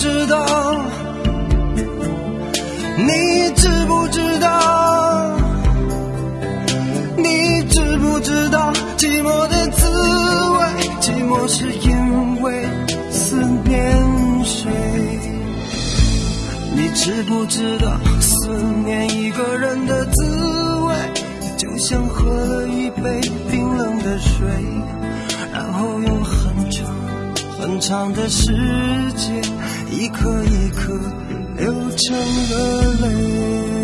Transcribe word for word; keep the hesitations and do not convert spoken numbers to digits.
知道？你知不知道？你知不知道寂寞的滋味？寂寞是因为思念谁？你知不知道思念一个人的滋味，就像喝了一杯冰冷的水，然后用很长很长的时间一颗一颗流成了泪。